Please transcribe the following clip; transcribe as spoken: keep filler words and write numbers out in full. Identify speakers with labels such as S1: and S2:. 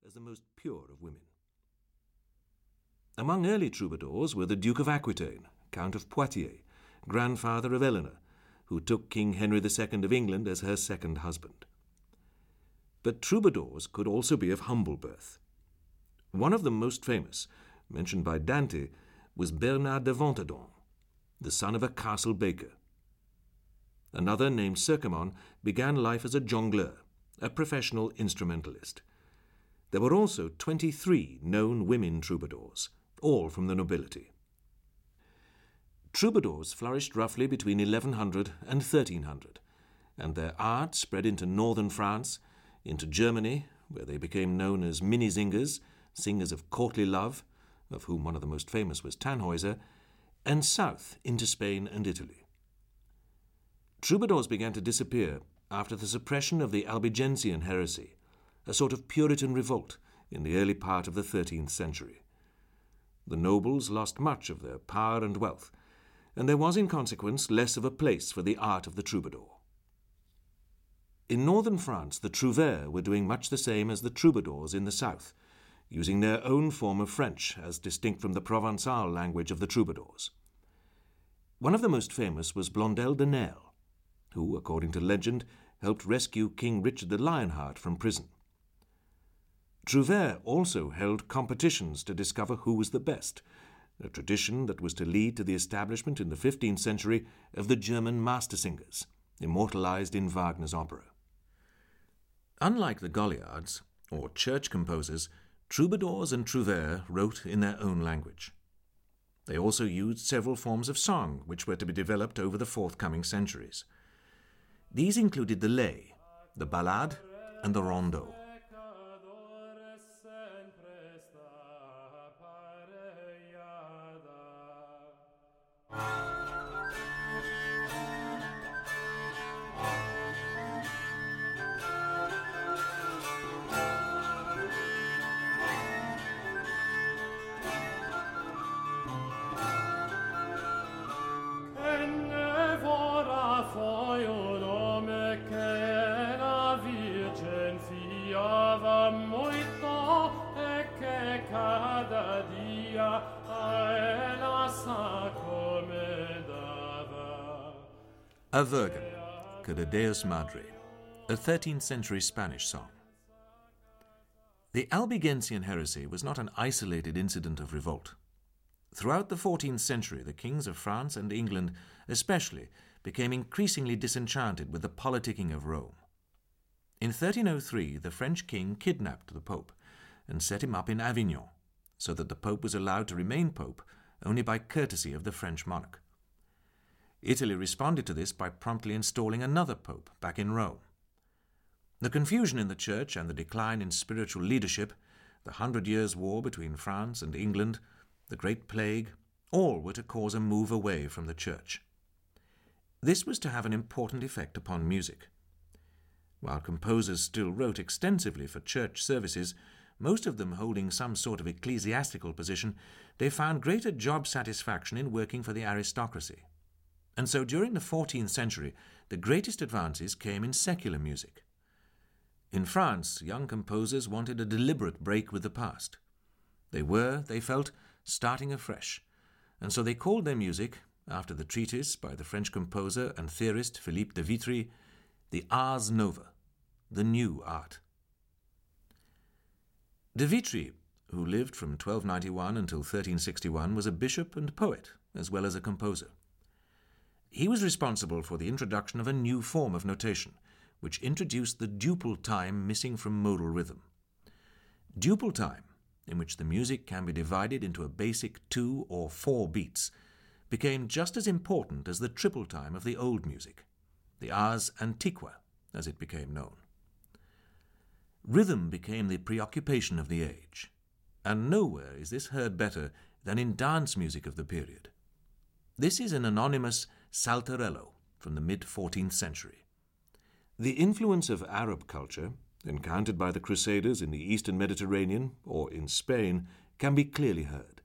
S1: as the most pure of women. Among early troubadours were the Duke of Aquitaine, Count of Poitiers, grandfather of Eleanor, who took King Henry the Second of England as her second husband. But troubadours could also be of humble birth. One of the most famous, mentioned by Dante, was Bernard de Ventadon, the son of a castle baker. Another, named Circamon, began life as a jongleur, a professional instrumentalist. There were also twenty-three known women troubadours, all from the nobility. Troubadours flourished roughly between eleven hundred and thirteen hundred, and their art spread into northern France, into Germany, where they became known as Minnesingers, singers of courtly love, of whom one of the most famous was Tannhäuser, and south into Spain and Italy. Troubadours began to disappear after the suppression of the Albigensian heresy, a sort of Puritan revolt in the early part of the thirteenth century. The nobles lost much of their power and wealth, and there was in consequence less of a place for the art of the troubadour. In northern France, the trouvères were doing much the same as the troubadours in the south, using their own form of French as distinct from the Provençal language of the troubadours. One of the most famous was Blondel de Nesle, who, according to legend, helped rescue King Richard the Lionheart from prison. Trouvères also held competitions to discover who was the best, a tradition that was to lead to the establishment in the fifteenth century of the German mastersingers, immortalized in Wagner's opera. Unlike the Goliards, or church composers, troubadours and trouvères wrote in their own language. They also used several forms of song which were to be developed over the forthcoming centuries. These included the lay, the ballade, and the rondeau. A Virgen, que de Deus Madre, a thirteenth century Spanish song. The Albigensian heresy was not an isolated incident of revolt. Throughout the fourteenth century, the kings of France and England especially became increasingly disenchanted with the politicking of Rome. In thirteen oh three, the French king kidnapped the Pope and set him up in Avignon, so that the Pope was allowed to remain Pope only by courtesy of the French monarch. Italy responded to this by promptly installing another pope back in Rome. The confusion in the Church and the decline in spiritual leadership, the Hundred Years' War between France and England, the Great Plague, all were to cause a move away from the Church. This was to have an important effect upon music. While composers still wrote extensively for church services, most of them holding some sort of ecclesiastical position, they found greater job satisfaction in working for the aristocracy. And so during the fourteenth century, the greatest advances came in secular music. In France, young composers wanted a deliberate break with the past. They were, they felt, starting afresh, and so they called their music, after the treatise by the French composer and theorist Philippe de Vitry, the Ars Nova, the new art. De Vitry, who lived from twelve ninety-one until thirteen sixty-one, was a bishop and poet, as well as a composer. He was responsible for the introduction of a new form of notation, which introduced the duple time missing from modal rhythm. Duple time, in which the music can be divided into a basic two or four beats, became just as important as the triple time of the old music, the ars antiqua, as it became known. Rhythm became the preoccupation of the age, and nowhere is this heard better than in dance music of the period. This is an anonymous saltarello from the mid-fourteenth century. The influence of Arab culture, encountered by the Crusaders in the Eastern Mediterranean or in Spain, can be clearly heard.